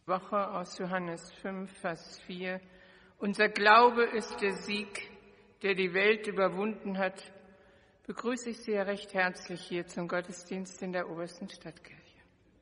Woche aus Johannes 5, Vers 4. Unser Glaube ist der Sieg, der die Welt überwunden hat. Begrüße ich Sie ja recht herzlich hier zum Gottesdienst in der Obersten Stadtkirche.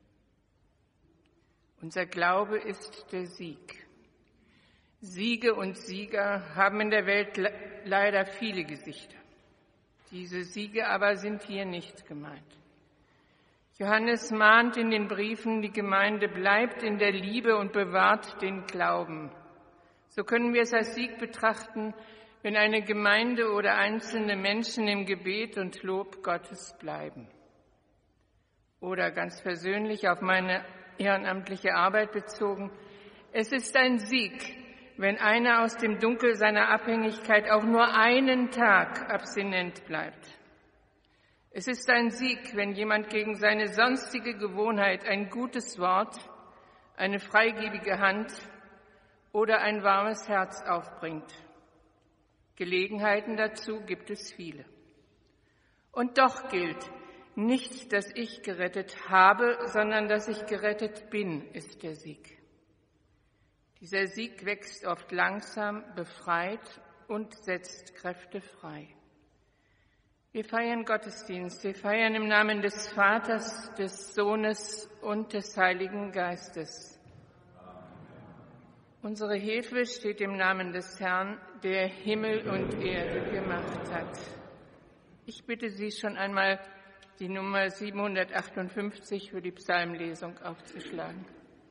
Unser Glaube ist der Sieg. Siege und Sieger haben in der Welt leider viele Gesichter. Diese Siege aber sind hier nicht gemeint. Johannes mahnt in den Briefen, die Gemeinde bleibt in der Liebe und bewahrt den Glauben. So können wir es als Sieg betrachten, wenn eine Gemeinde oder einzelne Menschen im Gebet und Lob Gottes bleiben. Oder ganz persönlich auf meine ehrenamtliche Arbeit bezogen, es ist ein Sieg, wenn einer aus dem Dunkel seiner Abhängigkeit auch nur einen Tag abstinent bleibt. Es ist ein Sieg, wenn jemand gegen seine sonstige Gewohnheit ein gutes Wort, eine freigebige Hand oder ein warmes Herz aufbringt. Gelegenheiten dazu gibt es viele. Und doch gilt, nicht, dass ich gerettet habe, sondern dass ich gerettet bin, ist der Sieg. Dieser Sieg wächst oft langsam, befreit und setzt Kräfte frei. Wir feiern Gottesdienst, wir feiern im Namen des Vaters, des Sohnes und des Heiligen Geistes. Unsere Hilfe steht im Namen des Herrn, der Himmel und Erde gemacht hat. Ich bitte Sie schon einmal, die Nummer 758 für die Psalmlesung aufzuschlagen.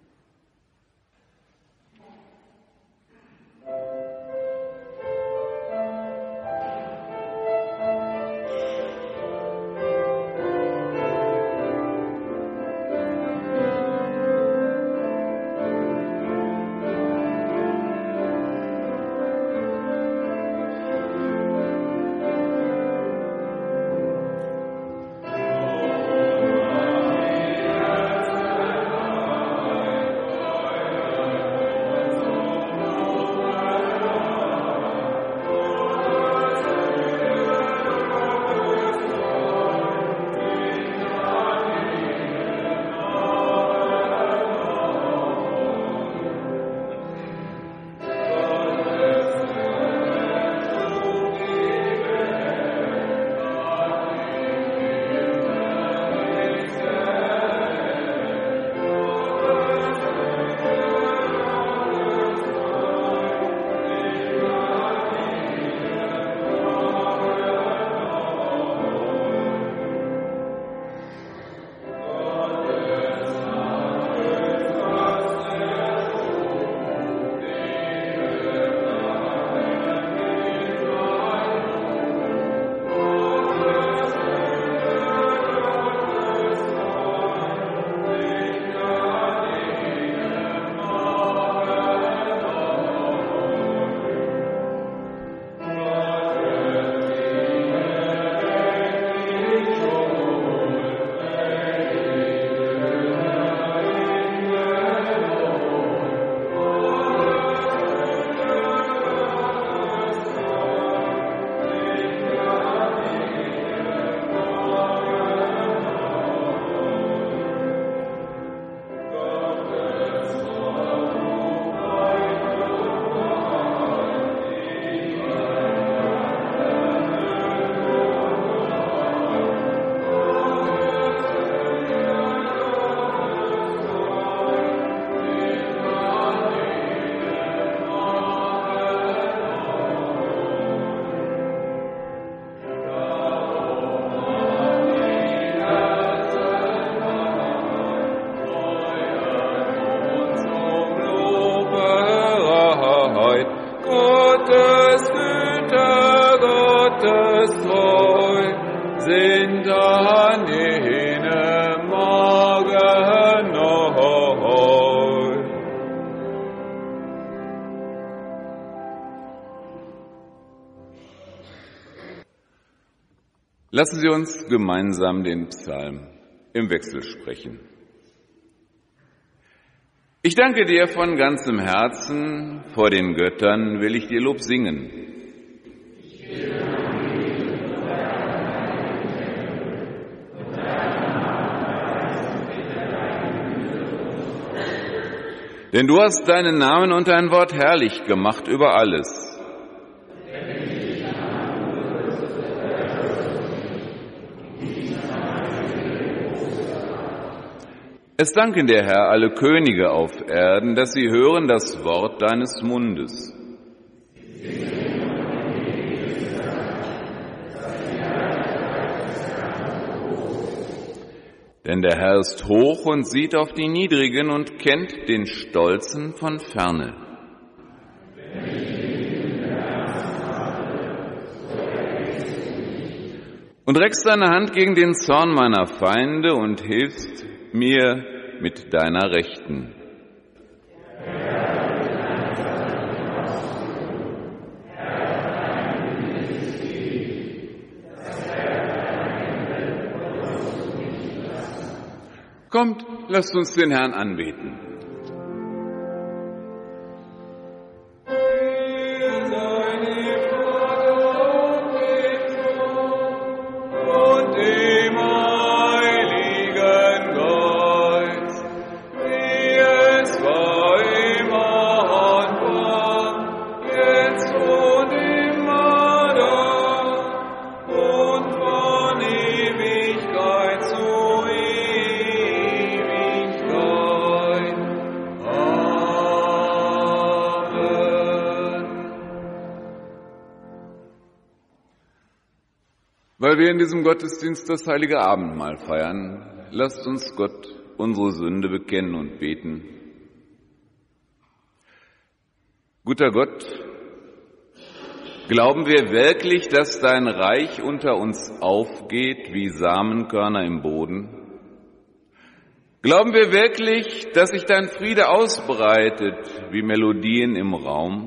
Lassen Sie uns gemeinsam den Psalm im Wechsel sprechen. Ich danke dir von ganzem Herzen, vor den Göttern will ich dir Lob singen. Denn du hast deinen Namen und dein Wort herrlich gemacht über alles. Es danken dir, Herr, alle Könige auf Erden, dass sie hören das Wort deines Mundes. Denn der Herr ist hoch und sieht auf die Niedrigen und kennt den Stolzen von ferne. Und reckst deine Hand gegen den Zorn meiner Feinde und hilfst mir mit deiner Rechten. Kommt, lasst uns den Herrn anbeten. Weil wir in diesem Gottesdienst das heilige Abendmahl feiern, lasst uns Gott unsere Sünde bekennen und beten. Guter Gott, glauben wir wirklich, dass dein Reich unter uns aufgeht wie Samenkörner im Boden? Glauben wir wirklich, dass sich dein Friede ausbreitet wie Melodien im Raum?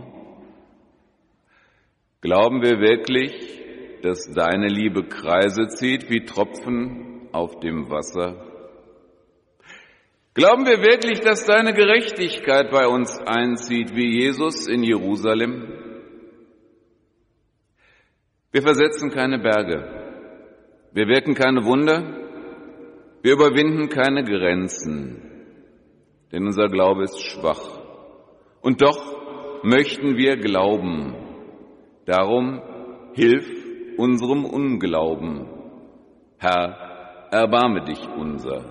Glauben wir wirklich, dass deine Liebe Kreise zieht wie Tropfen auf dem Wasser? Glauben wir wirklich, dass deine Gerechtigkeit bei uns einzieht wie Jesus in Jerusalem? Wir versetzen keine Berge, wir wirken keine Wunder, wir überwinden keine Grenzen, denn unser Glaube ist schwach. Und doch möchten wir glauben. Darum hilf unserem Unglauben. Herr, erbarme dich unser.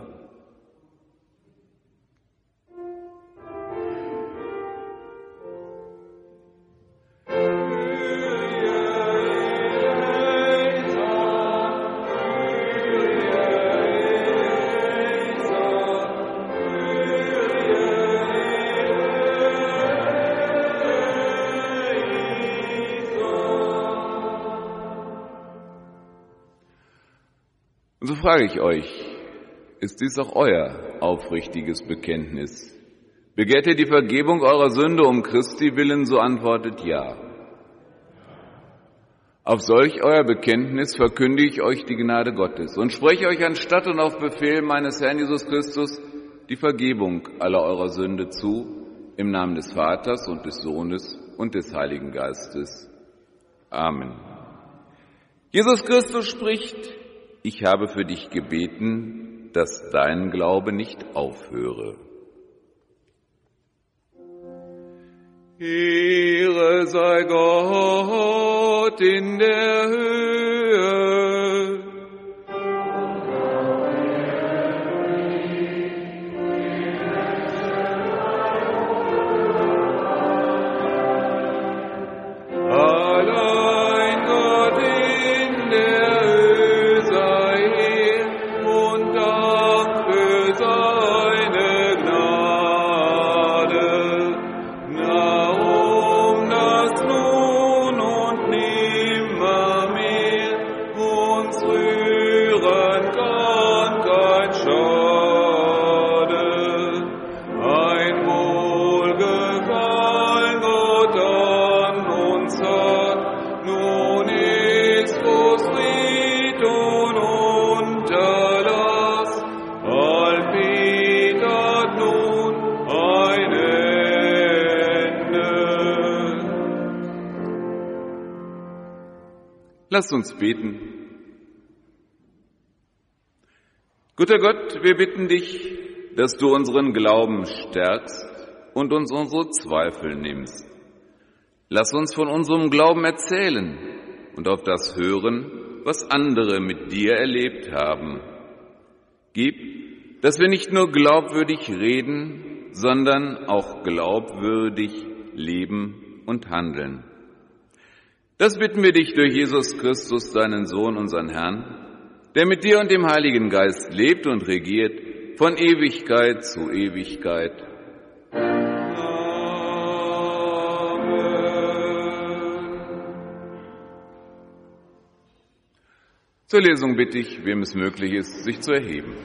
Und so frage ich euch, ist dies auch euer aufrichtiges Bekenntnis? Begehrt ihr die Vergebung eurer Sünde um Christi willen, so antwortet ja. Auf solch euer Bekenntnis verkündige ich euch die Gnade Gottes und spreche euch anstatt und auf Befehl meines Herrn Jesus Christus die Vergebung aller eurer Sünde zu, im Namen des Vaters und des Sohnes und des Heiligen Geistes. Amen. Jesus Christus spricht: Ich habe für dich gebeten, dass dein Glaube nicht aufhöre. Ehre sei Gott in der Höhe. Allein Gott in der Höhe sei Ehre und Dank für seine Gnade. Darum, dass nun und nimmermehr uns rühren kann kein Schade. Ein Wohlgefallen Gott an uns hat, nun ist Fried und Unterlass, allfried hat nun ein Ende. Lasst uns beten. Guter Gott, wir bitten dich, dass du unseren Glauben stärkst und uns unsere Zweifel nimmst. Lass uns von unserem Glauben erzählen und auf das hören, was andere mit dir erlebt haben. Gib, dass wir nicht nur glaubwürdig reden, sondern auch glaubwürdig leben und handeln. Das bitten wir dich durch Jesus Christus, deinen Sohn, unseren Herrn, der mit dir und dem Heiligen Geist lebt und regiert von Ewigkeit zu Ewigkeit. Zur Lesung bitte ich, wem es möglich ist, sich zu erheben.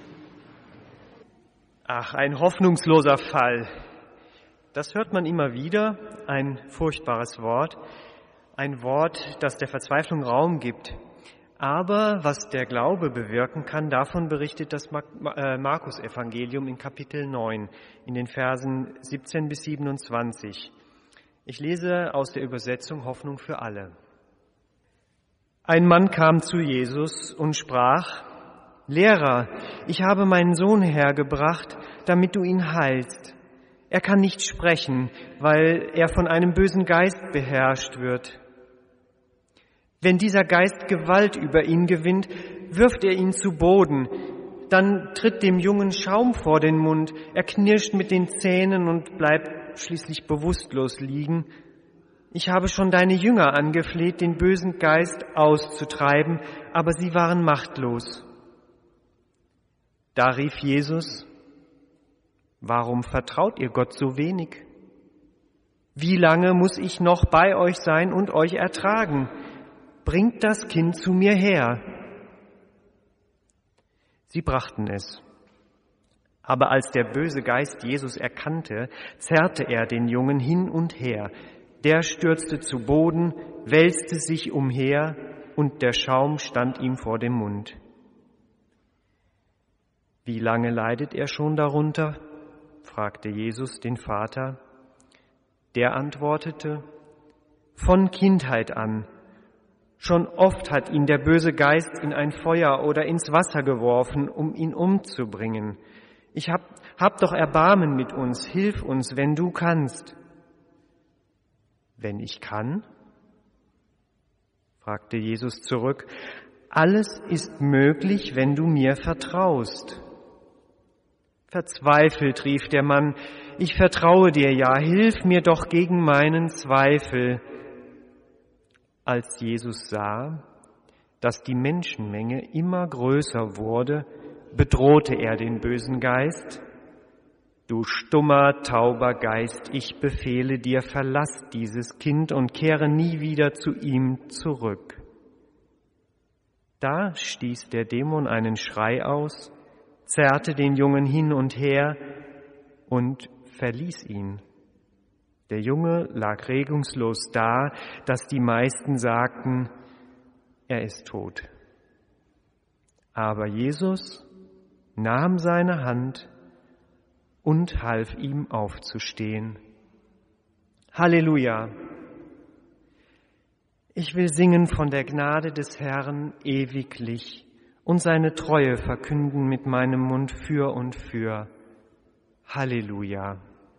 Ach, ein hoffnungsloser Fall. Das hört man immer wieder, ein furchtbares Wort. Ein Wort, das der Verzweiflung Raum gibt. Aber was der Glaube bewirken kann, davon berichtet das Markus-Evangelium in Kapitel 9, in den Versen 17 bis 27. Ich lese aus der Übersetzung Hoffnung für alle. Ein Mann kam zu Jesus und sprach: Lehrer, ich habe meinen Sohn hergebracht, damit du ihn heilst. Er kann nicht sprechen, weil er von einem bösen Geist beherrscht wird. Wenn dieser Geist Gewalt über ihn gewinnt, wirft er ihn zu Boden. Dann tritt dem Jungen Schaum vor den Mund, er knirscht mit den Zähnen und bleibt schließlich bewusstlos liegen. Ich habe schon deine Jünger angefleht, den bösen Geist auszutreiben, aber sie waren machtlos. Da rief Jesus: Warum vertraut ihr Gott so wenig? Wie lange muss ich noch bei euch sein und euch ertragen? Bringt das Kind zu mir her. Sie brachten es. Aber als der böse Geist Jesus erkannte, zerrte er den Jungen hin und her. Der stürzte zu Boden, wälzte sich umher und der Schaum stand ihm vor dem Mund. Wie lange leidet er schon darunter? Fragte Jesus den Vater. Der antwortete: Von Kindheit an. Schon oft hat ihn der böse Geist in ein Feuer oder ins Wasser geworfen, um ihn umzubringen. Ich hab doch Erbarmen mit uns, hilf uns, wenn du kannst. Wenn ich kann? Fragte Jesus zurück. Alles ist möglich, wenn du mir vertraust. Verzweifelt, rief der Mann, ich vertraue dir ja, hilf mir doch gegen meinen Zweifel. Als Jesus sah, dass die Menschenmenge immer größer wurde, bedrohte er den bösen Geist. Du stummer, tauber Geist, ich befehle dir, verlass dieses Kind und kehre nie wieder zu ihm zurück. Da stieß der Dämon einen Schrei aus, zerrte den Jungen hin und her und verließ ihn. Der Junge lag regungslos da, dass die meisten sagten, er ist tot. Aber Jesus nahm seine Hand und half ihm aufzustehen. Halleluja! Ich will singen von der Gnade des Herrn ewiglich und seine Treue verkünden mit meinem Mund für und für. Halleluja!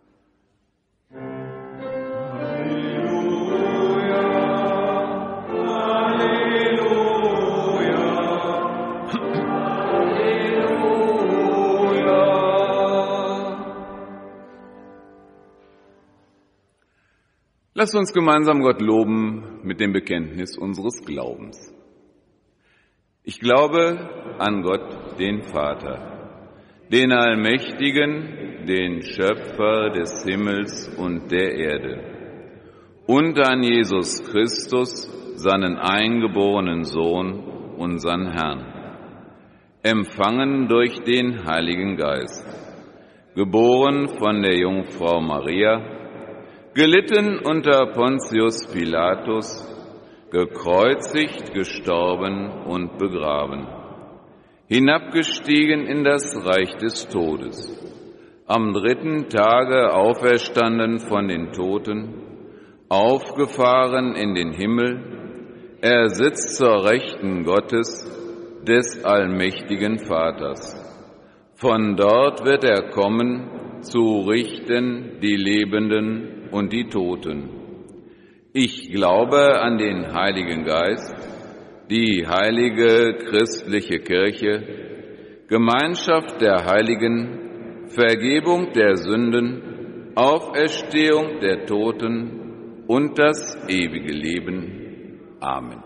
Lasst uns gemeinsam Gott loben mit dem Bekenntnis unseres Glaubens. Ich glaube an Gott, den Vater, den Allmächtigen, den Schöpfer des Himmels und der Erde, und an Jesus Christus, seinen eingeborenen Sohn, unseren Herrn, empfangen durch den Heiligen Geist, geboren von der Jungfrau Maria, gelitten unter Pontius Pilatus, gekreuzigt, gestorben und begraben, hinabgestiegen in das Reich des Todes, am 3. Tage auferstanden von den Toten, aufgefahren in den Himmel, er sitzt zur Rechten Gottes, des allmächtigen Vaters. Von dort wird er kommen, zu richten die Lebenden und die Toten. Ich glaube an den Heiligen Geist, die heilige christliche Kirche, Gemeinschaft der Heiligen, Vergebung der Sünden, Auferstehung der Toten und das ewige Leben. Amen.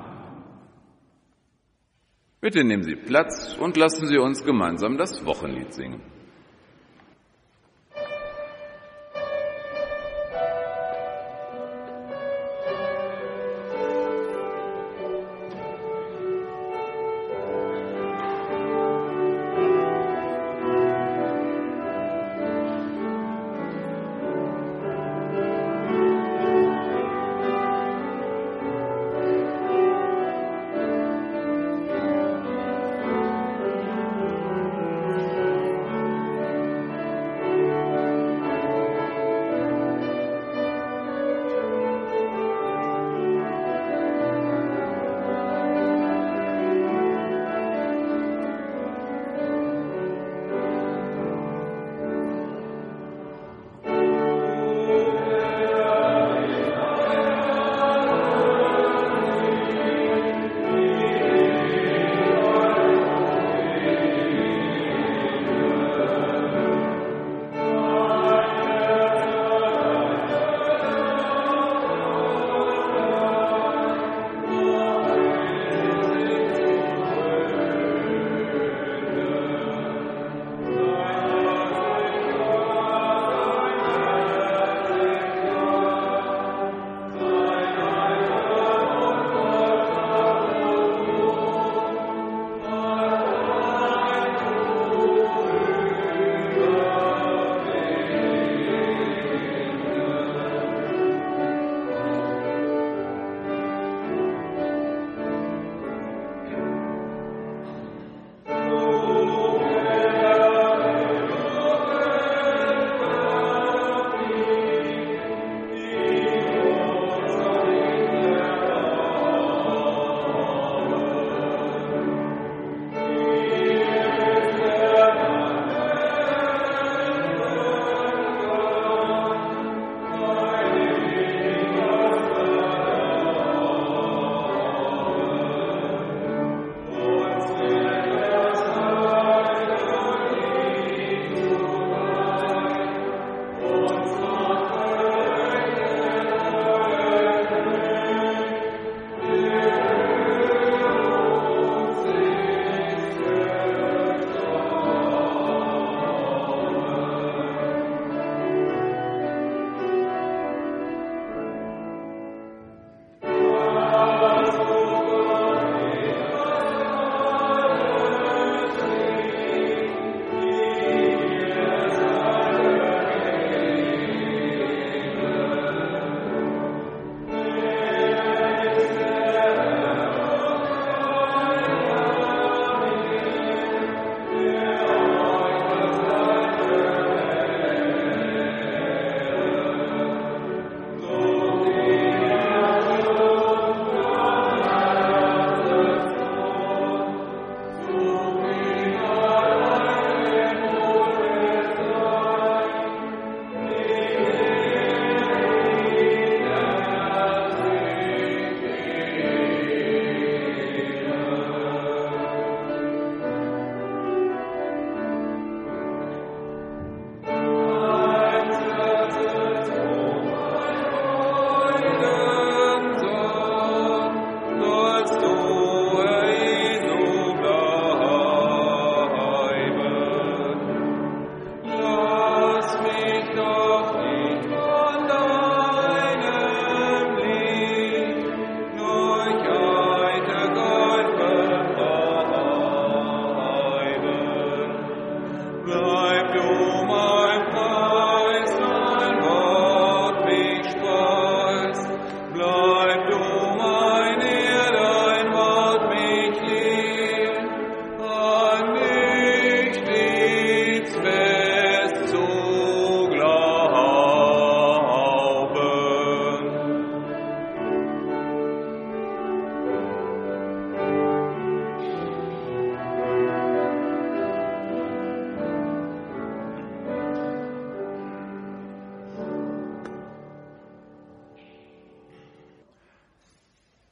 Bitte nehmen Sie Platz und lassen Sie uns gemeinsam das Wochenlied singen.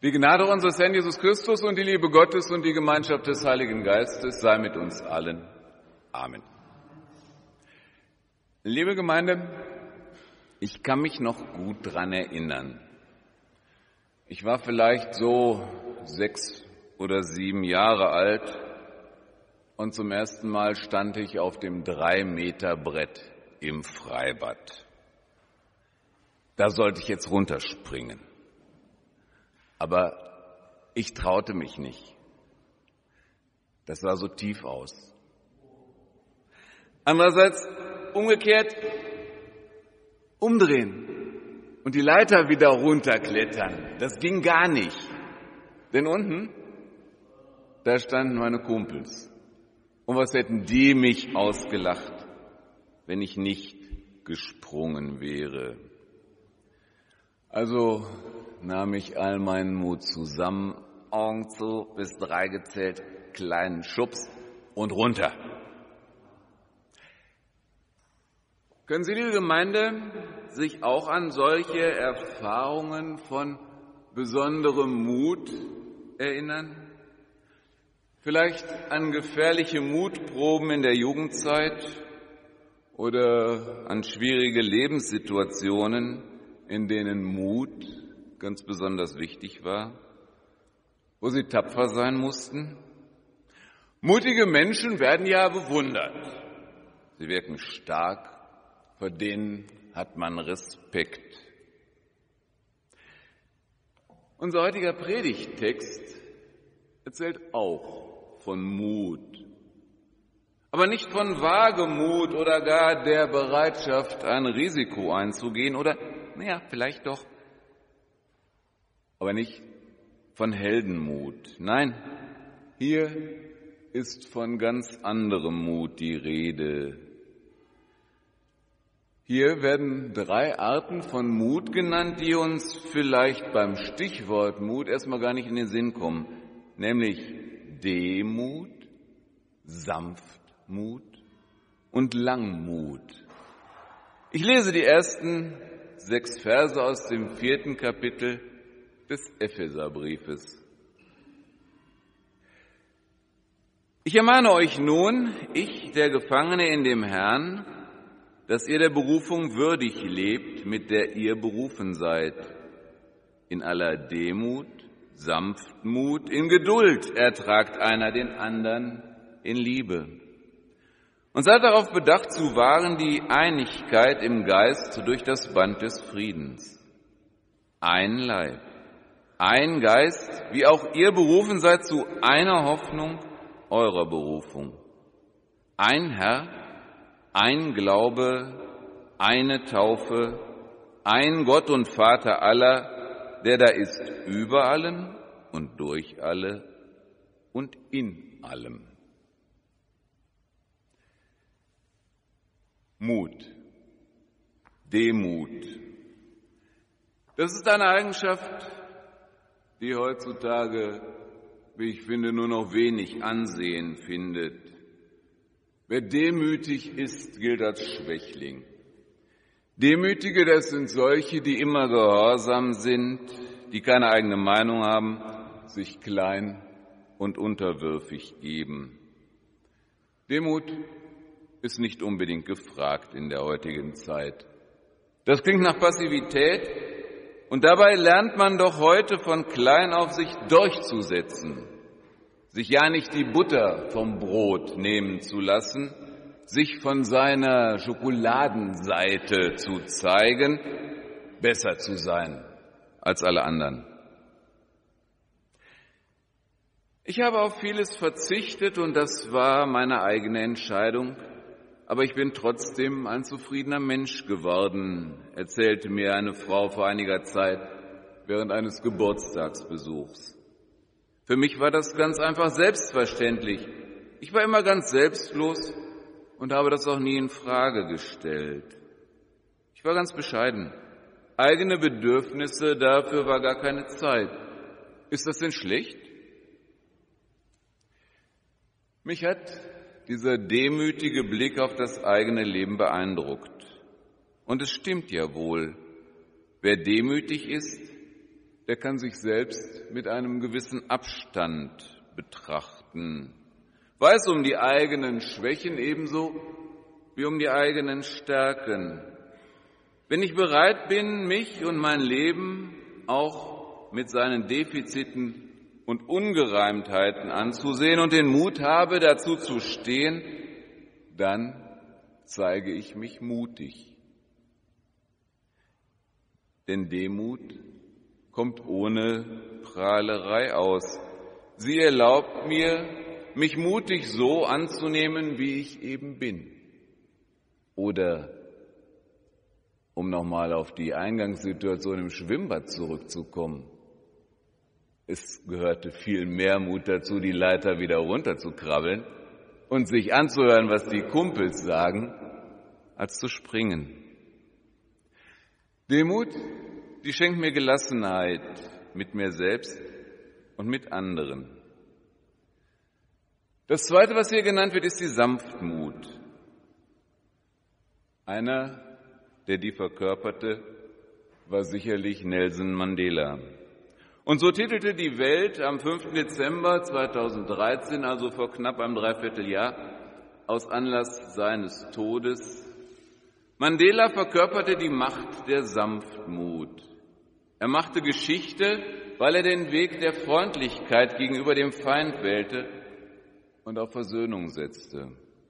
Die Gnade unseres Herrn Jesus Christus und die Liebe Gottes und die Gemeinschaft des Heiligen Geistes sei mit uns allen. Amen. Liebe Gemeinde, ich kann mich noch gut dran erinnern. Ich war vielleicht so 6 oder 7 Jahre alt und zum ersten Mal stand ich auf dem 3-Meter-Brett im Freibad. Da sollte ich jetzt runterspringen. Aber ich traute mich nicht. Das sah so tief aus. Andererseits umgekehrt umdrehen und die Leiter wieder runterklettern. Das ging gar nicht. Denn unten, da standen meine Kumpels. Und was hätten die mich ausgelacht, wenn ich nicht gesprungen wäre? Also nahm ich all meinen Mut zusammen, Augen zu, bis 3 gezählt, kleinen Schubs und runter. Können Sie, liebe Gemeinde, sich auch an solche Erfahrungen von besonderem Mut erinnern? Vielleicht an gefährliche Mutproben in der Jugendzeit oder an schwierige Lebenssituationen, in denen Mut ganz besonders wichtig war, wo sie tapfer sein mussten. Mutige Menschen werden ja bewundert. Sie wirken stark, vor denen hat man Respekt. Unser heutiger Predigttext erzählt auch von Mut, aber nicht von Wagemut oder gar der Bereitschaft, ein Risiko einzugehen oder, vielleicht doch, aber nicht von Heldenmut. Nein, hier ist von ganz anderem Mut die Rede. Hier werden 3 Arten von Mut genannt, die uns vielleicht beim Stichwort Mut erstmal gar nicht in den Sinn kommen, nämlich Demut, Sanftmut und Langmut. Ich lese die ersten 6 Verse aus dem 4. Kapitel des Epheserbriefes. Ich ermahne euch nun, ich, der Gefangene in dem Herrn, dass ihr der Berufung würdig lebt, mit der ihr berufen seid, in aller Demut, Sanftmut, in Geduld ertragt einer den anderen in Liebe. Und seid darauf bedacht zu wahren die Einigkeit im Geist durch das Band des Friedens. Ein Leib, ein Geist, wie auch ihr berufen seid zu einer Hoffnung eurer Berufung. Ein Herr, ein Glaube, eine Taufe, ein Gott und Vater aller, der da ist über allem und durch alle und in allem. Mut, Demut. Das ist eine Eigenschaft, die heutzutage, wie ich finde, nur noch wenig Ansehen findet. Wer demütig ist, gilt als Schwächling. Demütige, das sind solche, die immer gehorsam sind, die keine eigene Meinung haben, sich klein und unterwürfig geben. Demut ist nicht unbedingt gefragt in der heutigen Zeit. Das klingt nach Passivität und dabei lernt man doch heute von klein auf sich durchzusetzen, sich ja nicht die Butter vom Brot nehmen zu lassen, sich von seiner Schokoladenseite zu zeigen, besser zu sein als alle anderen. Ich habe auf vieles verzichtet und das war meine eigene Entscheidung, aber ich bin trotzdem ein zufriedener Mensch geworden, erzählte mir eine Frau vor einiger Zeit während eines Geburtstagsbesuchs. Für mich war das ganz einfach selbstverständlich. Ich war immer ganz selbstlos und habe das auch nie in Frage gestellt. Ich war ganz bescheiden. Eigene Bedürfnisse, dafür war gar keine Zeit. Ist das denn schlecht? Mich hat dieser demütige Blick auf das eigene Leben beeindruckt. Und es stimmt ja wohl, wer demütig ist, der kann sich selbst mit einem gewissen Abstand betrachten, weiß um die eigenen Schwächen ebenso wie um die eigenen Stärken. Wenn ich bereit bin, mich und mein Leben auch mit seinen Defiziten und Ungereimtheiten anzusehen und den Mut habe, dazu zu stehen, dann zeige ich mich mutig. Denn Demut kommt ohne Prahlerei aus. Sie erlaubt mir, mich mutig so anzunehmen, wie ich eben bin. Oder, um nochmal auf die Eingangssituation im Schwimmbad zurückzukommen, es gehörte viel mehr Mut dazu, die Leiter wieder runterzukrabbeln und sich anzuhören, was die Kumpels sagen, als zu springen. Demut, die schenkt mir Gelassenheit mit mir selbst und mit anderen. Das Zweite, was hier genannt wird, ist die Sanftmut. Einer, der die verkörperte, war sicherlich Nelson Mandela. Und so titelte die Welt am 5. Dezember 2013, also vor knapp einem Dreivierteljahr, aus Anlass seines Todes: Mandela verkörperte die Macht der Sanftmut. Er machte Geschichte, weil er den Weg der Freundlichkeit gegenüber dem Feind wählte und auf Versöhnung setzte.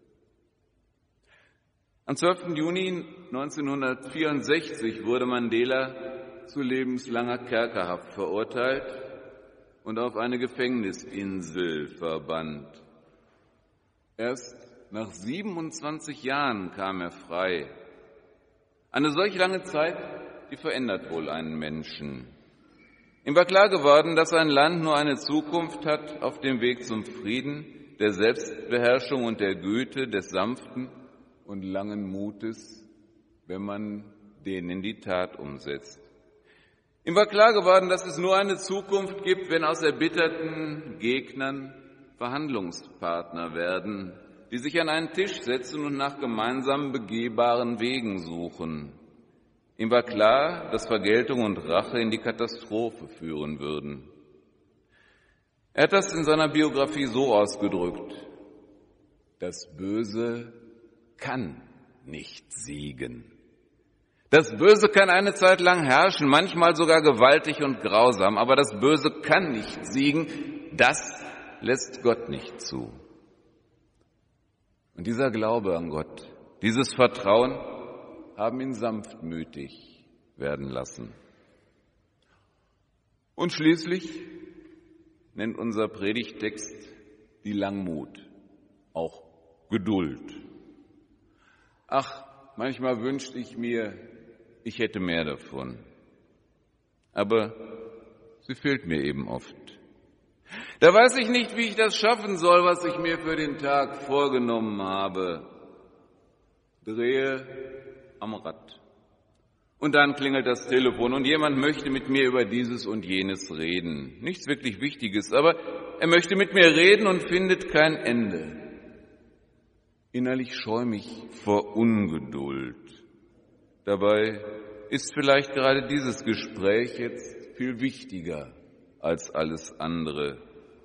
Am 12. Juni 1964 wurde Mandela zu lebenslanger Kerkerhaft verurteilt und auf eine Gefängnisinsel verbannt. Erst nach 27 Jahren kam er frei. Eine solch lange Zeit, die verändert wohl einen Menschen. Ihm war klar geworden, dass ein Land nur eine Zukunft hat auf dem Weg zum Frieden, der Selbstbeherrschung und der Güte, des sanften und langen Mutes, wenn man den in die Tat umsetzt. Ihm war klar geworden, dass es nur eine Zukunft gibt, wenn aus erbitterten Gegnern Verhandlungspartner werden, die sich an einen Tisch setzen und nach gemeinsam begehbaren Wegen suchen. Ihm war klar, dass Vergeltung und Rache in die Katastrophe führen würden. Er hat das in seiner Biografie so ausgedrückt: Das Böse kann nicht siegen. Das Böse kann eine Zeit lang herrschen, manchmal sogar gewaltig und grausam, aber das Böse kann nicht siegen, das lässt Gott nicht zu. Und dieser Glaube an Gott, dieses Vertrauen haben ihn sanftmütig werden lassen. Und schließlich nennt unser Predigttext die Langmut, auch Geduld. Ach, manchmal wünschte ich mir, ich hätte mehr davon. Aber sie fehlt mir eben oft. Da weiß ich nicht, wie ich das schaffen soll, was ich mir für den Tag vorgenommen habe. Drehe am Rad. Und dann klingelt das Telefon und jemand möchte mit mir über dieses und jenes reden. Nichts wirklich Wichtiges, aber er möchte mit mir reden und findet kein Ende. Innerlich schäume ich vor Ungeduld. Dabei ist vielleicht gerade dieses Gespräch jetzt viel wichtiger als alles andere.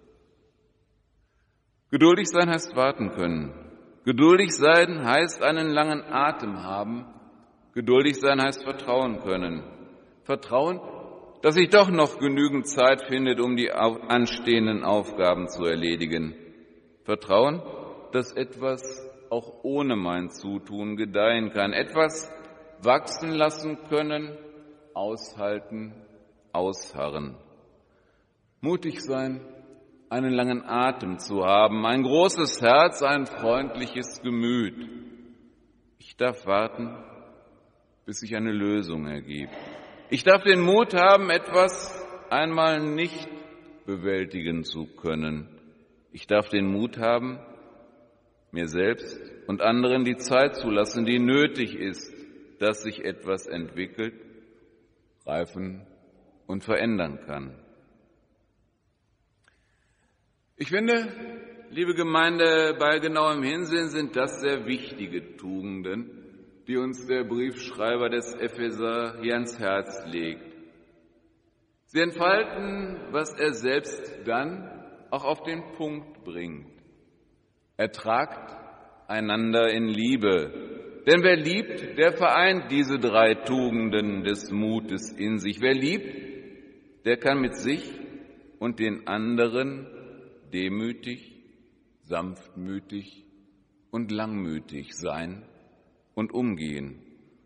Geduldig sein heißt warten können. Geduldig sein heißt einen langen Atem haben. Geduldig sein heißt vertrauen können. Vertrauen, dass sich doch noch genügend Zeit findet, um die anstehenden Aufgaben zu erledigen. Vertrauen, dass etwas auch ohne mein Zutun gedeihen kann. Etwas wachsen lassen können, aushalten, ausharren. Mutig sein, einen langen Atem zu haben, ein großes Herz, ein freundliches Gemüt. Ich darf warten, bis sich eine Lösung ergibt. Ich darf den Mut haben, etwas einmal nicht bewältigen zu können. Ich darf den Mut haben, mir selbst und anderen die Zeit zu lassen, die nötig ist, dass sich etwas entwickelt, reifen und verändern kann. Ich finde, liebe Gemeinde, bei genauem Hinsehen sind das sehr wichtige Tugenden, die uns der Briefschreiber des Epheser hier ans Herz legt. Sie entfalten, was er selbst dann auch auf den Punkt bringt. Ertragt einander in Liebe. Denn wer liebt, der vereint diese 3 Tugenden des Mutes in sich. Wer liebt, der kann mit sich und den anderen demütig, sanftmütig und langmütig sein und umgehen.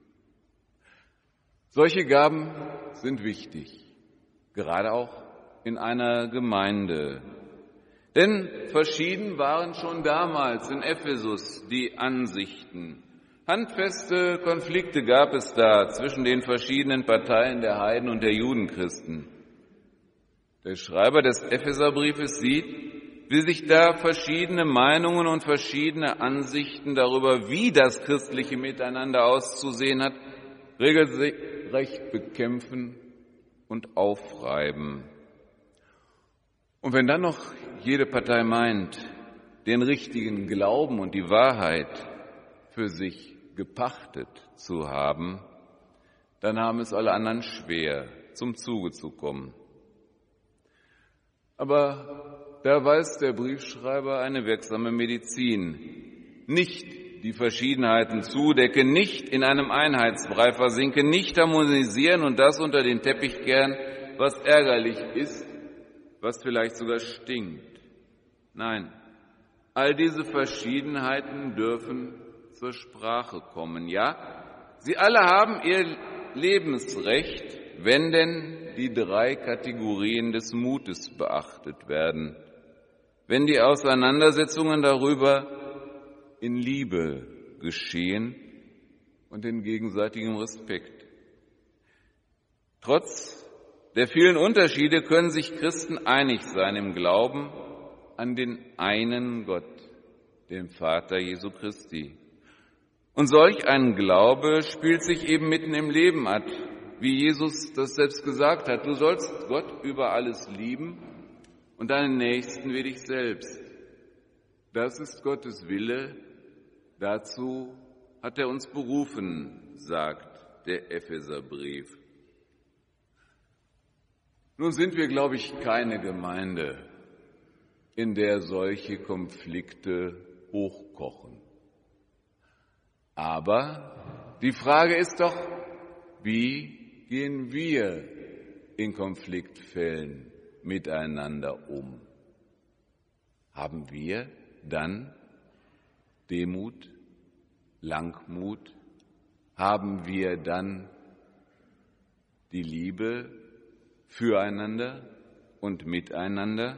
Solche Gaben sind wichtig, gerade auch in einer Gemeinde. Denn verschieden waren schon damals in Ephesus die Ansichten. Handfeste Konflikte gab es da zwischen den verschiedenen Parteien der Heiden und der Judenchristen. Der Schreiber des Epheserbriefes sieht, wie sich da verschiedene Meinungen und verschiedene Ansichten darüber, wie das christliche Miteinander auszusehen hat, regelrecht bekämpfen und aufreiben. Und wenn dann noch jede Partei meint, den richtigen Glauben und die Wahrheit für sich gepachtet zu haben, dann haben es alle anderen schwer, zum Zuge zu kommen. Aber da weiß der Briefschreiber eine wirksame Medizin. Nicht die Verschiedenheiten zudecken, nicht in einem Einheitsbrei versinken, nicht harmonisieren und das unter den Teppich kehren, was ärgerlich ist, was vielleicht sogar stinkt. Nein, all diese Verschiedenheiten dürfen zur Sprache kommen. Ja, sie alle haben ihr Lebensrecht, wenn denn die 3 Kategorien des Mutes beachtet werden, wenn die Auseinandersetzungen darüber in Liebe geschehen und in gegenseitigem Respekt. Trotz der vielen Unterschiede können sich Christen einig sein im Glauben an den einen Gott, den Vater Jesu Christi. Und solch ein Glaube spielt sich eben mitten im Leben ab, wie Jesus das selbst gesagt hat. Du sollst Gott über alles lieben und deinen Nächsten wie dich selbst. Das ist Gottes Wille. Dazu hat er uns berufen, sagt der Epheserbrief. Nun sind wir, glaube ich, keine Gemeinde, in der solche Konflikte hochkochen. Aber die Frage ist doch, wie gehen wir in Konfliktfällen miteinander um? Haben wir dann Demut, Langmut? Haben wir dann die Liebe füreinander und miteinander?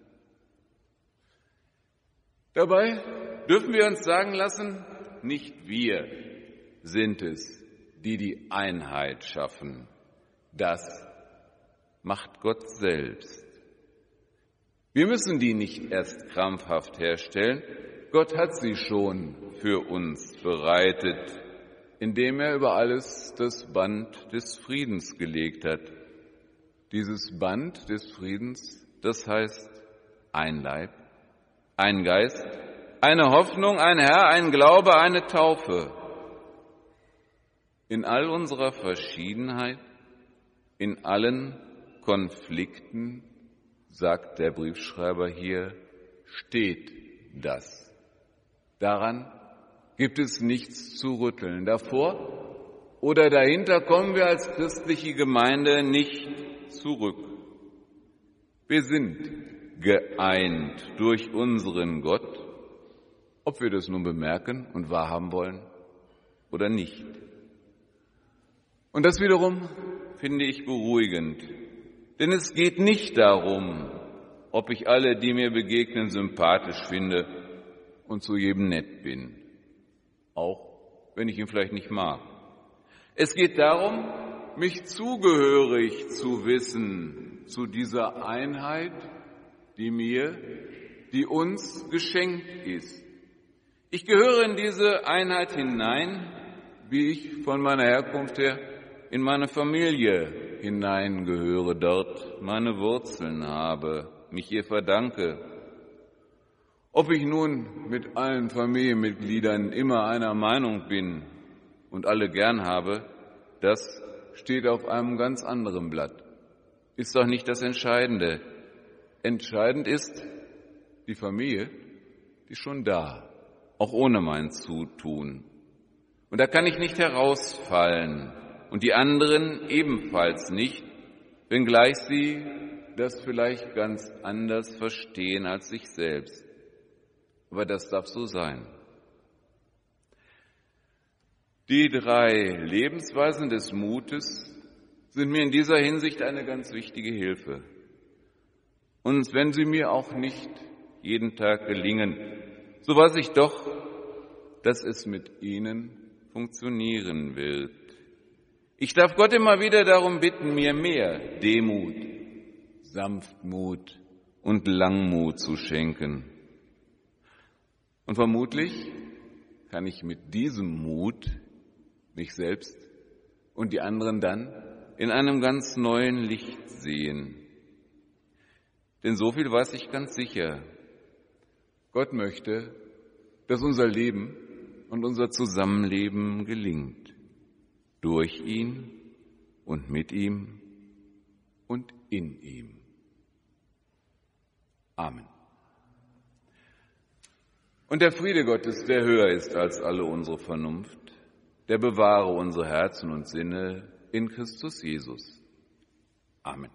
Dabei dürfen wir uns sagen lassen, nicht wir sind es, die die Einheit schaffen. Das macht Gott selbst. Wir müssen die nicht erst krampfhaft herstellen. Gott hat sie schon für uns bereitet, indem er über alles das Band des Friedens gelegt hat. Dieses Band des Friedens, das heißt ein Leib, ein Geist, eine Hoffnung, ein Herr, ein Glaube, eine Taufe. In all unserer Verschiedenheit, in allen Konflikten, sagt der Briefschreiber hier, steht das. Daran gibt es nichts zu rütteln. Davor oder dahinter kommen wir als christliche Gemeinde nicht zurück. Wir sind geeint durch unseren Gott, ob wir das nun bemerken und wahrhaben wollen oder nicht. Und das wiederum finde ich beruhigend, denn es geht nicht darum, ob ich alle, die mir begegnen, sympathisch finde und zu jedem nett bin, auch wenn ich ihn vielleicht nicht mag. Es geht darum, mich zugehörig zu wissen zu dieser Einheit, die uns geschenkt ist. Ich gehöre in diese Einheit hinein, wie ich von meiner Herkunft her in meine Familie hineingehöre, dort meine Wurzeln habe, mich ihr verdanke. Ob ich nun mit allen Familienmitgliedern immer einer Meinung bin und alle gern habe, das steht auf einem ganz anderen Blatt. ist doch nicht das Entscheidende. Entscheidend ist die Familie, die ist schon da, auch ohne mein Zutun. Und da kann ich nicht herausfallen und die anderen ebenfalls nicht, wenngleich sie das vielleicht ganz anders verstehen als ich selbst. Aber das darf so sein. Die 3 Lebensweisen des Mutes sind mir in dieser Hinsicht eine ganz wichtige Hilfe. Und wenn sie mir auch nicht jeden Tag gelingen, so weiß ich doch, dass es mit ihnen funktionieren wird. Ich darf Gott immer wieder darum bitten, mir mehr Demut, Sanftmut und Langmut zu schenken. Und vermutlich kann ich mit diesem Mut mich selbst und die anderen dann in einem ganz neuen Licht sehen. Denn so viel weiß ich ganz sicher. Gott möchte, dass unser Leben und unser Zusammenleben gelingt. Durch ihn und mit ihm und in ihm. Amen. Und der Friede Gottes, der höher ist als alle unsere Vernunft, der bewahre unsere Herzen und Sinne in Christus Jesus. Amen.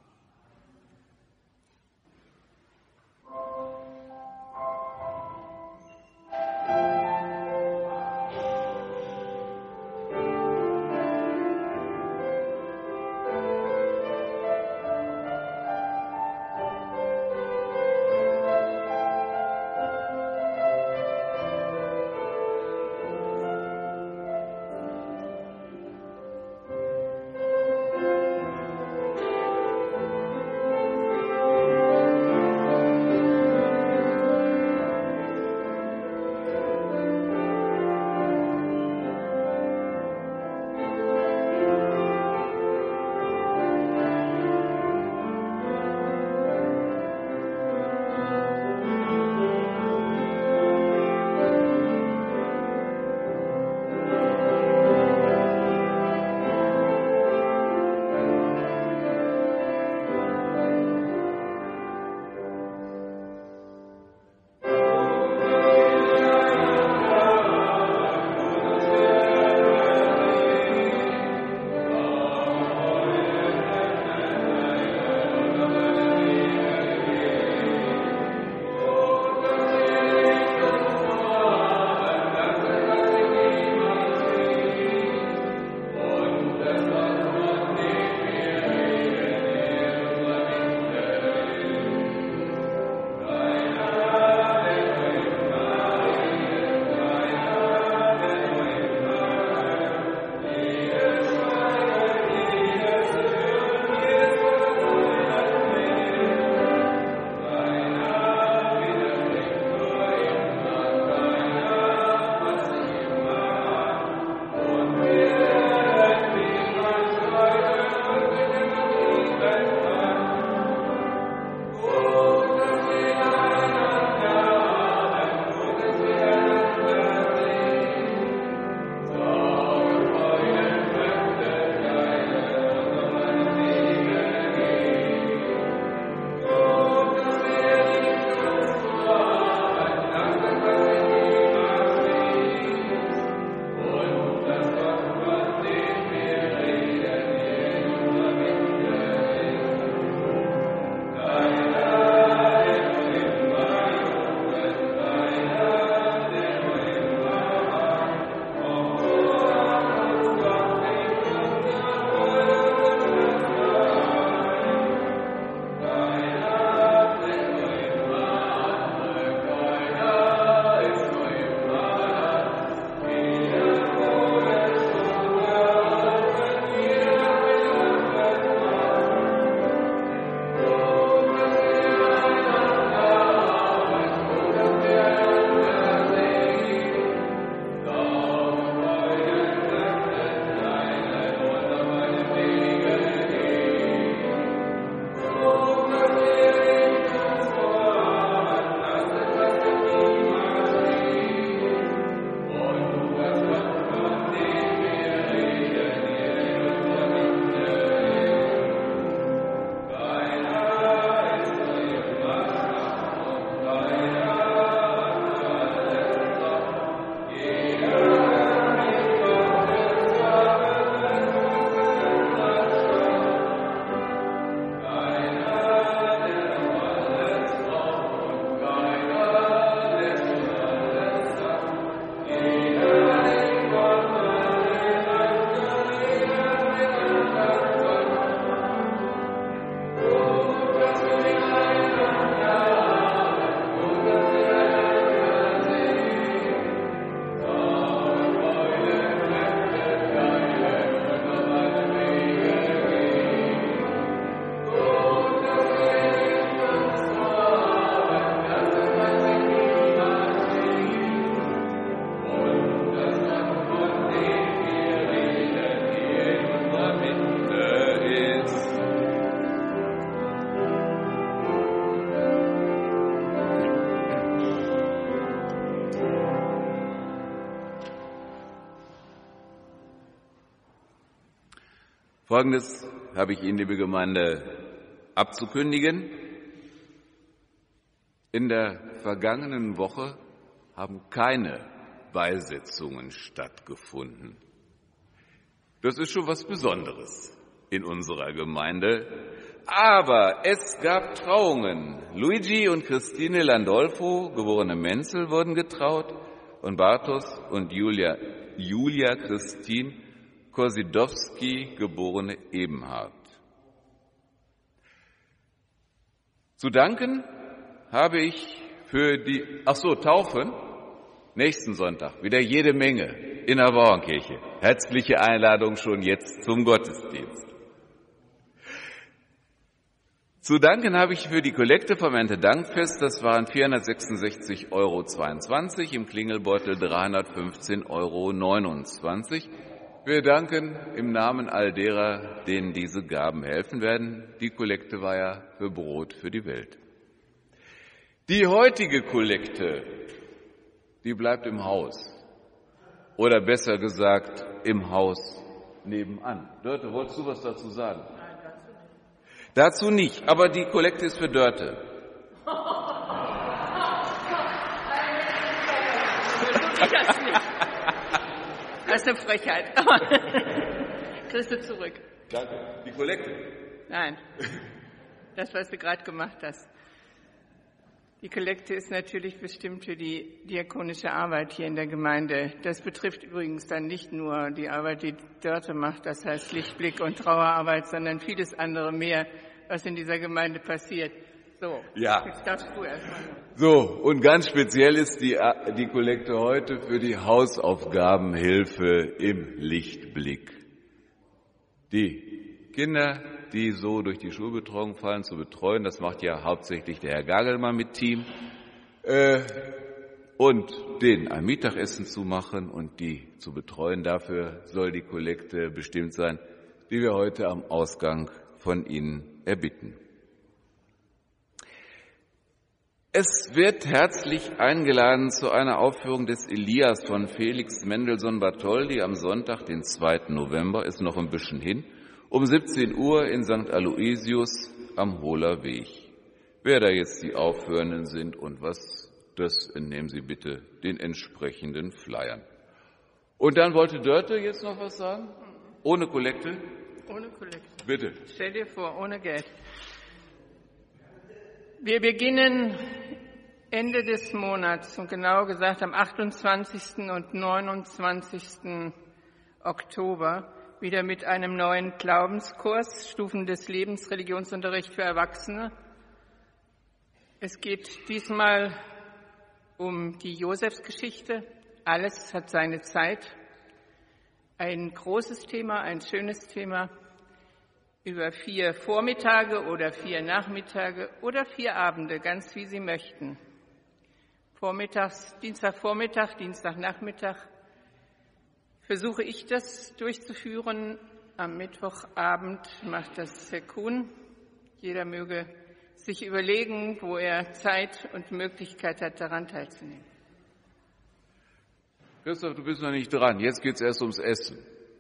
Folgendes habe ich Ihnen, liebe Gemeinde, abzukündigen. In der vergangenen Woche haben keine Beisetzungen stattgefunden. Das ist schon was Besonderes in unserer Gemeinde. Aber es gab Trauungen. Luigi und Christine Landolfo, geborene Menzel, wurden getraut und Bartos und Julia Christine Korsidowski, geborene Ebenhardt. Zu danken habe ich für die, Taufen, nächsten Sonntag, wieder jede Menge in der Bauernkirche. Herzliche Einladung schon jetzt zum Gottesdienst. Zu danken habe ich für die Kollekte vom Erntedankfest, das waren 466,22 €, im Klingelbeutel 315,29 €. Wir danken im Namen all derer, denen diese Gaben helfen werden. Die Kollekte war ja für Brot für die Welt. Die heutige Kollekte, die bleibt im Haus. Oder besser gesagt, im Haus nebenan. Dörte, wolltest du was dazu sagen? Nein, dazu nicht. Aber die Kollekte ist für Dörte. Das ist eine Frechheit. Kriegst du zurück. Danke. Die Kollekte? Nein. Das, was du gerade gemacht hast. Die Kollekte ist natürlich bestimmt für die diakonische Arbeit hier in der Gemeinde. Das betrifft übrigens dann nicht nur die Arbeit, die Dörte macht, das heißt Lichtblick und Trauerarbeit, sondern vieles andere mehr, was in dieser Gemeinde passiert. So, ja. Jetzt darfst du erstmal. So, und ganz speziell ist die Kollekte heute für die Hausaufgabenhilfe im Lichtblick. Die Kinder, die so durch die Schulbetreuung fallen, zu betreuen, das macht ja hauptsächlich der Herr Gagelmann mit Team, und denen ein Mittagessen zu machen und die zu betreuen. Dafür soll die Kollekte bestimmt sein, die wir heute am Ausgang von Ihnen erbitten. Es wird herzlich eingeladen zu einer Aufführung des Elias von Felix Mendelssohn Bartholdy am Sonntag, den 2. November, ist noch ein bisschen hin, um 17 Uhr in St. Aloysius am Hohler Weg. Wer da jetzt die Aufführenden sind und was, das entnehmen Sie bitte den entsprechenden Flyern. Und dann wollte Dörte jetzt noch was sagen? Ohne Kollekte? Ohne Kollekte. Bitte. Stell dir vor, ohne Geld. Wir beginnen Ende des Monats, und genauer gesagt am 28. und 29. Oktober, wieder mit einem neuen Glaubenskurs, Stufen des Lebens, Religionsunterricht für Erwachsene. Es geht diesmal um die Josefsgeschichte. Alles hat seine Zeit. Ein großes Thema, ein schönes Thema. Über 4 Vormittage oder 4 Nachmittage oder 4 Abende, ganz wie Sie möchten. Dienstagvormittag, Dienstagnachmittag versuche ich das durchzuführen. Am Mittwochabend macht das Herr Kuhn. Jeder möge sich überlegen, wo er Zeit und Möglichkeit hat, daran teilzunehmen. Christoph, du bist noch nicht dran. Jetzt geht's erst ums Essen.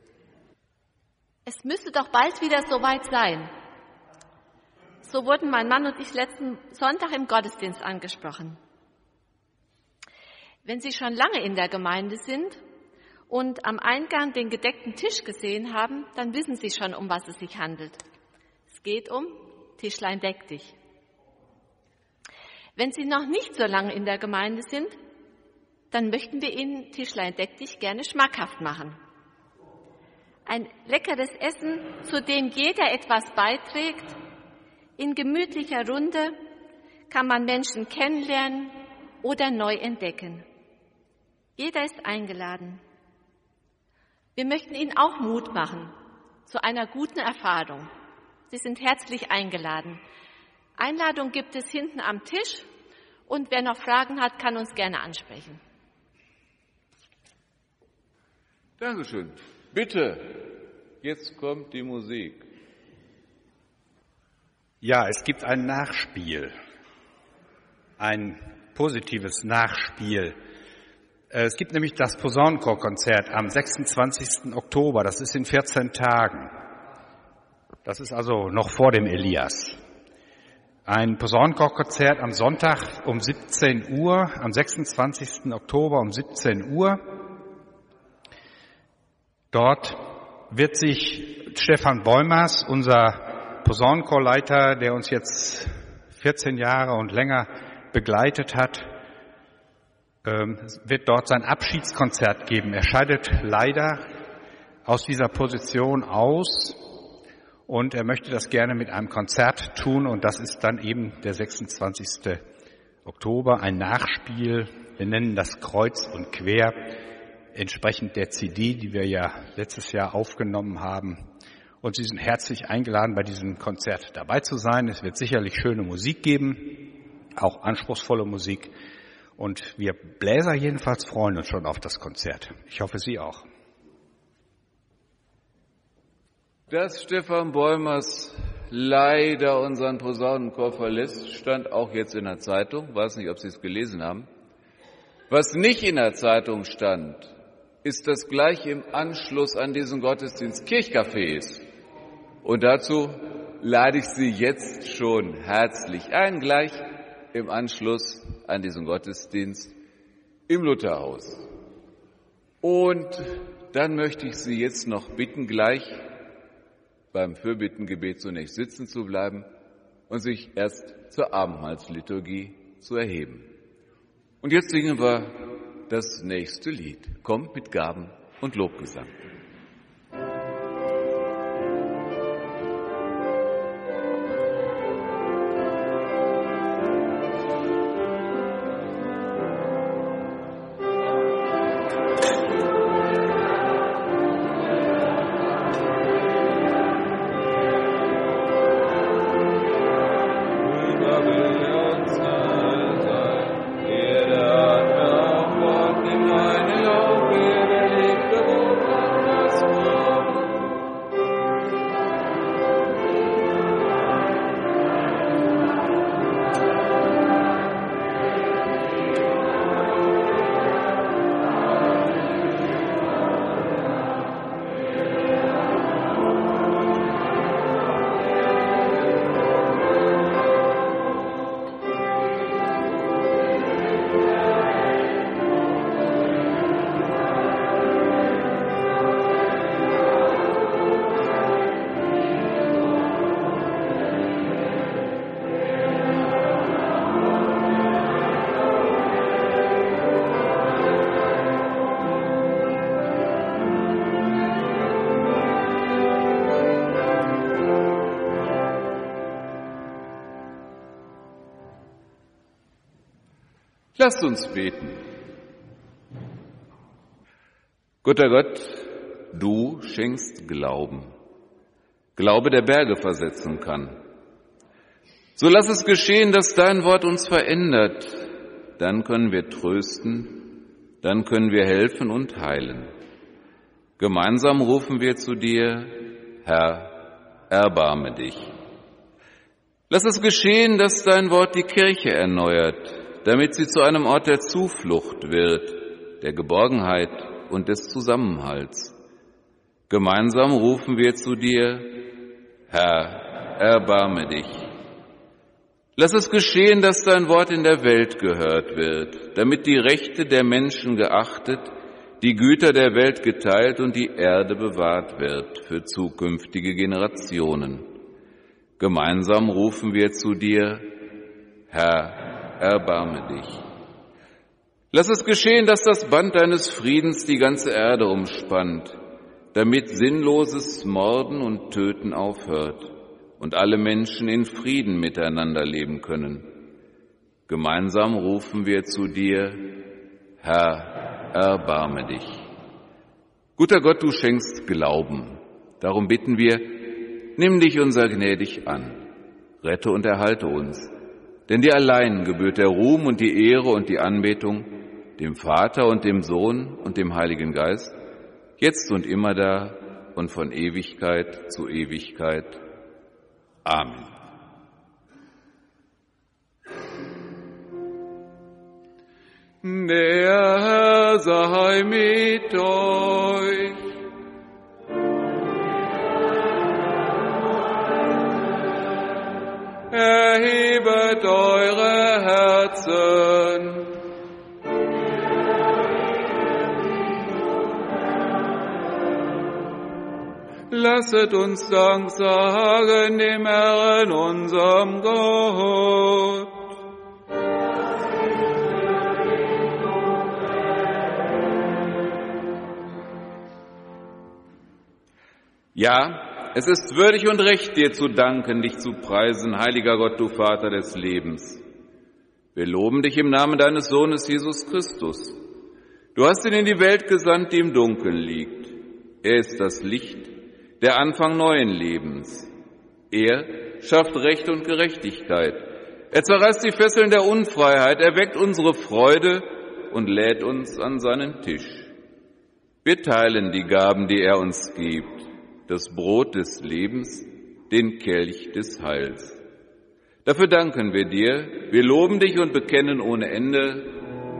Es müsste doch bald wieder soweit sein. So wurden mein Mann und ich letzten Sonntag im Gottesdienst angesprochen. Wenn Sie schon lange in der Gemeinde sind und am Eingang den gedeckten Tisch gesehen haben, dann wissen Sie schon, um was es sich handelt. Es geht um Tischlein deck dich. Wenn Sie noch nicht so lange in der Gemeinde sind, dann möchten wir Ihnen Tischlein deck dich gerne schmackhaft machen. Ein leckeres Essen, zu dem jeder etwas beiträgt. In gemütlicher Runde kann man Menschen kennenlernen oder neu entdecken. Jeder ist eingeladen. Wir möchten Ihnen auch Mut machen zu einer guten Erfahrung. Sie sind herzlich eingeladen. Einladung gibt es hinten am Tisch und wer noch Fragen hat, kann uns gerne ansprechen. Dankeschön. Bitte, jetzt kommt die Musik. Ja, es gibt ein Nachspiel, ein positives Nachspiel. Es gibt nämlich das Posaunenchorkonzert am 26. Oktober, das ist in 14 Tagen. Das ist also noch vor dem Elias. Ein Posaunenchorkonzert am Sonntag um 17 Uhr, am 26. Oktober um 17 Uhr. Dort wird sich Stefan Beumers, unser Posaunenchorleiter, der uns jetzt 14 Jahre und länger begleitet hat, wird dort sein Abschiedskonzert geben. Er scheidet leider aus dieser Position aus und er möchte das gerne mit einem Konzert tun und das ist dann eben der 26. Oktober, ein Nachspiel. Wir nennen das Kreuz und Quer, entsprechend der CD, die wir ja letztes Jahr aufgenommen haben. Und Sie sind herzlich eingeladen, bei diesem Konzert dabei zu sein. Es wird sicherlich schöne Musik geben, auch anspruchsvolle Musik. Und wir Bläser jedenfalls freuen uns schon auf das Konzert. Ich hoffe, Sie auch. Dass Stefan Beumers leider unseren Posaunenchor verlässt, stand auch jetzt in der Zeitung. Ich weiß nicht, ob Sie es gelesen haben. Was nicht in der Zeitung stand, ist, dass gleich im Anschluss an diesen Gottesdienst Kirchcafé ist. Und dazu lade ich Sie jetzt schon herzlich ein, gleich im Anschluss an diesen Gottesdienst im Lutherhaus. Und dann möchte ich Sie jetzt noch bitten, gleich beim Fürbittengebet zunächst sitzen zu bleiben und sich erst zur Abendmahlsliturgie zu erheben. Und jetzt singen wir das nächste Lied. Kommt mit Gaben und Lobgesang. Lasst uns beten. Guter Gott, du schenkst Glauben. Glaube, der Berge versetzen kann. So lass es geschehen, dass dein Wort uns verändert. Dann können wir trösten, dann können wir helfen und heilen. Gemeinsam rufen wir zu dir, Herr, erbarme dich. Lass es geschehen, dass dein Wort die Kirche erneuert, damit sie zu einem Ort der Zuflucht wird, der Geborgenheit und des Zusammenhalts. Gemeinsam rufen wir zu dir, Herr, erbarme dich. Lass es geschehen, dass dein Wort in der Welt gehört wird, damit die Rechte der Menschen geachtet, die Güter der Welt geteilt und die Erde bewahrt wird für zukünftige Generationen. Gemeinsam rufen wir zu dir, Herr, erbarme dich. Lass es geschehen, dass das Band deines Friedens die ganze Erde umspannt, damit sinnloses Morden und Töten aufhört und alle Menschen in Frieden miteinander leben können. Gemeinsam rufen wir zu dir, Herr, erbarme dich. Guter Gott, du schenkst Glauben. Darum bitten wir, nimm dich unser gnädig an, rette und erhalte uns. Denn dir allein gebührt der Ruhm und die Ehre und die Anbetung, dem Vater und dem Sohn und dem Heiligen Geist, jetzt und immerdar und von Ewigkeit zu Ewigkeit. Amen. Der Herr sei mit euch. erhebet eure Herzen. Lasset uns Dank sagen dem Herrn, unserem Gott. Ja, es ist würdig und recht, dir zu danken, dich zu preisen, heiliger Gott, du Vater des Lebens. Wir loben dich im Namen deines Sohnes Jesus Christus. Du hast ihn in die Welt gesandt, die im Dunkeln liegt. Er ist das Licht, der Anfang neuen Lebens. Er schafft Recht und Gerechtigkeit. Er zerreißt die Fesseln der Unfreiheit, erweckt unsere Freude und lädt uns an seinen Tisch. Wir teilen die Gaben, die er uns gibt, das Brot des Lebens, den Kelch des Heils. Dafür danken wir dir, wir loben dich und bekennen ohne Ende: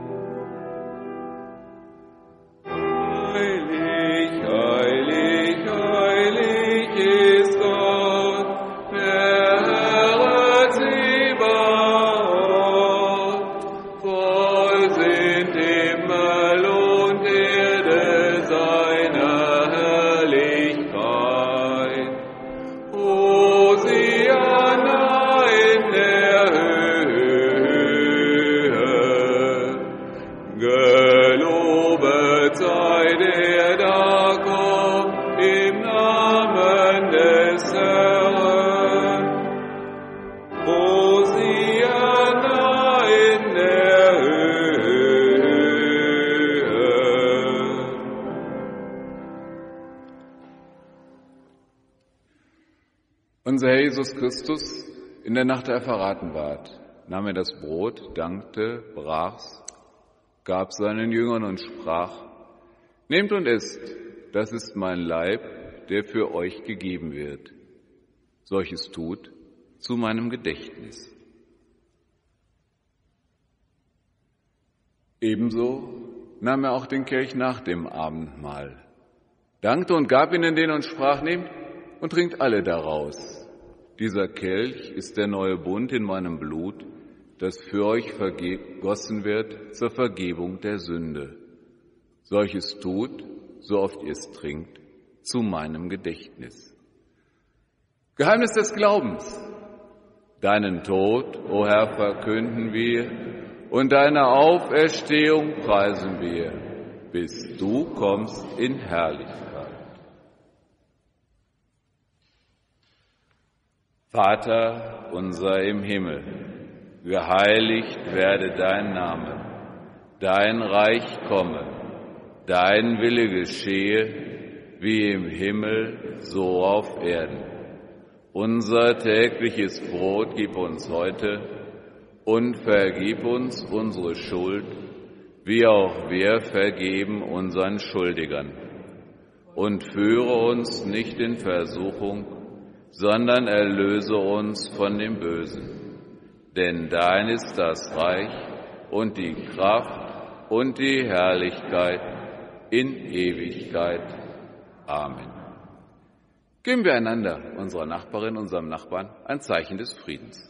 Unser Herr Jesus Christus, in der Nacht, da er verraten ward, nahm er das Brot, dankte, brach's, gab seinen Jüngern und sprach: Nehmt und esst, das ist mein Leib, der für euch gegeben wird. Solches tut zu meinem Gedächtnis. Ebenso nahm er auch den Kelch nach dem Abendmahl, dankte und gab ihnen den und sprach: Nehmt und trinkt alle daraus. Dieser Kelch ist der neue Bund in meinem Blut, das für euch vergossen wird zur Vergebung der Sünde. Solches tut, so oft ihr es trinkt, zu meinem Gedächtnis. Geheimnis des Glaubens. Deinen Tod, o Herr, verkünden wir, und deine Auferstehung preisen wir, bis du kommst in Herrlichkeit. Vater unser im Himmel, geheiligt werde dein Name, dein Reich komme, dein Wille geschehe, wie im Himmel, so auf Erden. Unser tägliches Brot gib uns heute und vergib uns unsere Schuld, wie auch wir vergeben unseren Schuldigern. Und führe uns nicht in Versuchung, sondern erlöse uns von dem Bösen. Denn dein ist das Reich und die Kraft und die Herrlichkeit in Ewigkeit. Amen. Geben wir einander, unserer Nachbarin, unserem Nachbarn, ein Zeichen des Friedens.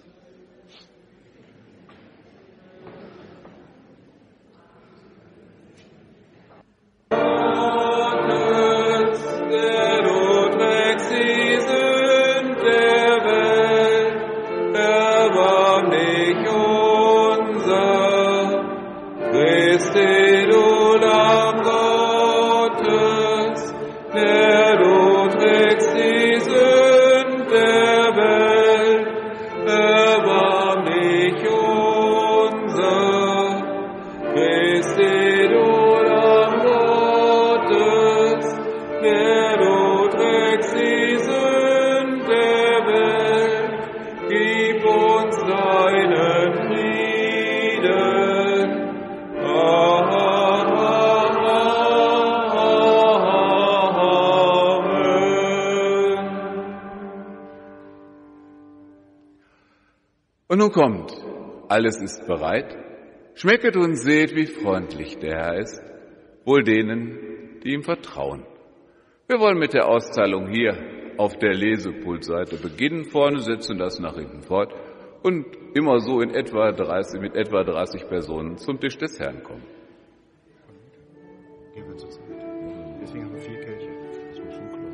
Und nun kommt, alles ist bereit. Schmecket und seht, wie freundlich der Herr ist, wohl denen, die ihm vertrauen. Wir wollen mit der Austeilung hier auf der Lesepultseite beginnen. Vorne setzen das nach hinten fort. und immer so mit etwa 30 Personen zum Tisch des Herrn kommen. Gehen wir zur Seite. Deswegen haben wir 4 Kelche. Das muss schon klar.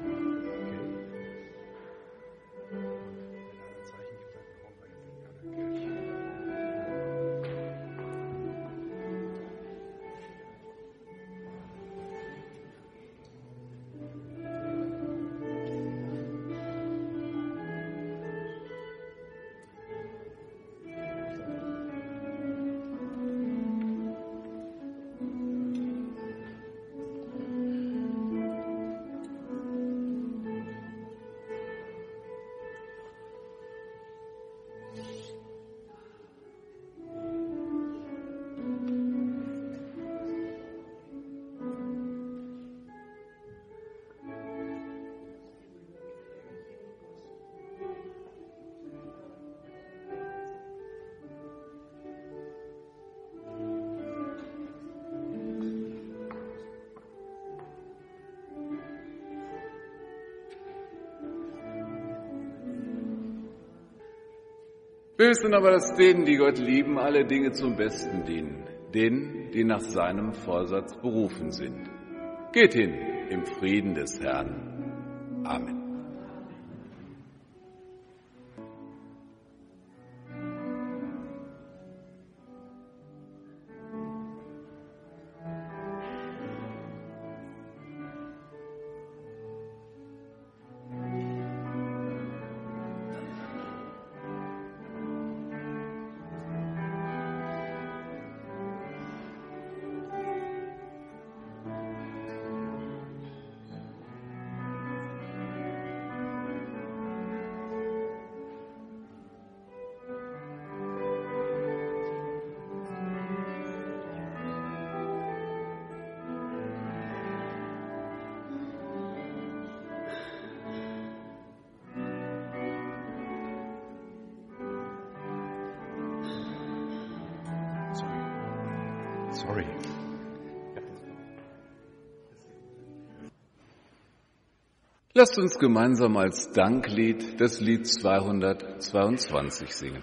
Wir wissen aber, dass denen, die Gott lieben, alle Dinge zum Besten dienen, denen, die nach seinem Vorsatz berufen sind. Geht hin im Frieden des Herrn. Amen. Sorry. Lasst uns gemeinsam als Danklied das Lied 222 singen.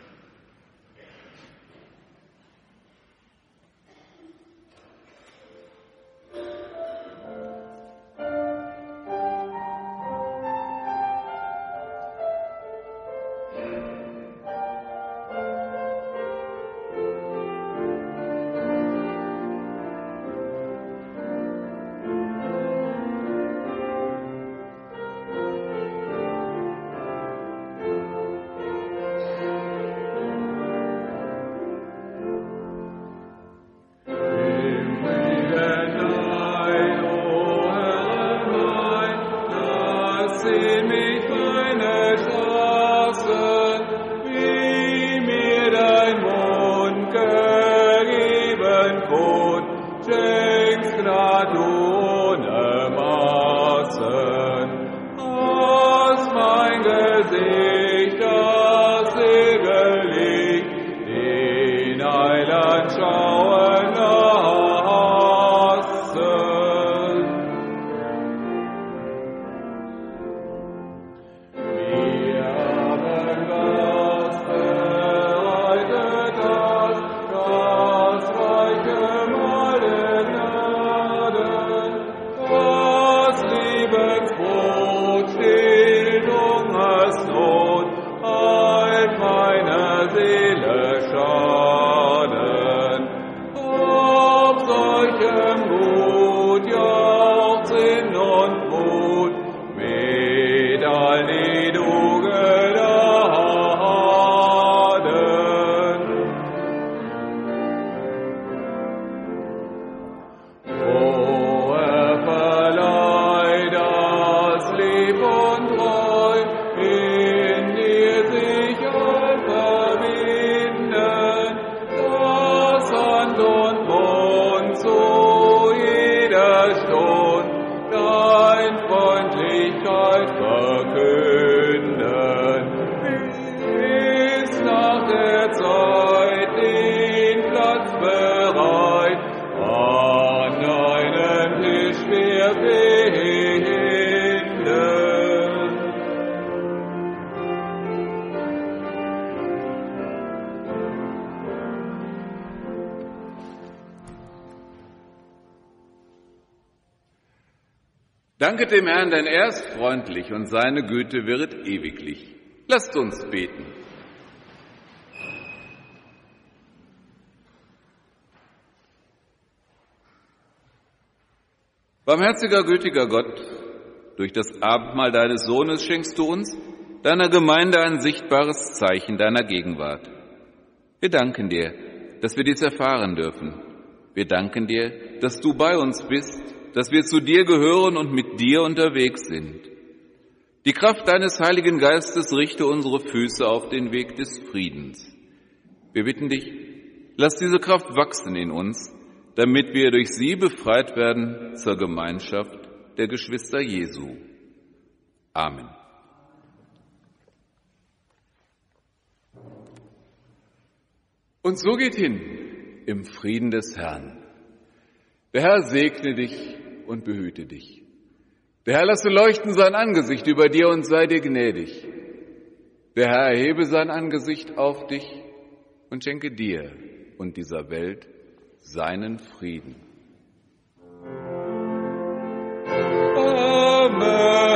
In dir sich all verweht. Danket dem Herrn, denn er ist freundlich und seine Güte wäret ewiglich. Lasst uns beten. Barmherziger, gütiger Gott, durch das Abendmahl deines Sohnes schenkst du uns, deiner Gemeinde, ein sichtbares Zeichen deiner Gegenwart. Wir danken dir, dass wir dies erfahren dürfen. Wir danken dir, dass du bei uns bist, dass wir zu dir gehören und mit dir unterwegs sind. Die Kraft deines Heiligen Geistes richte unsere Füße auf den Weg des Friedens. Wir bitten dich, lass diese Kraft wachsen in uns, damit wir durch sie befreit werden zur Gemeinschaft der Geschwister Jesu. Amen. Und so geht hin im Frieden des Herrn. Der Herr segne dich und behüte dich. Der Herr lasse leuchten sein Angesicht über dir und sei dir gnädig. Der Herr erhebe sein Angesicht auf dich und schenke dir und dieser Welt seinen Frieden. Amen.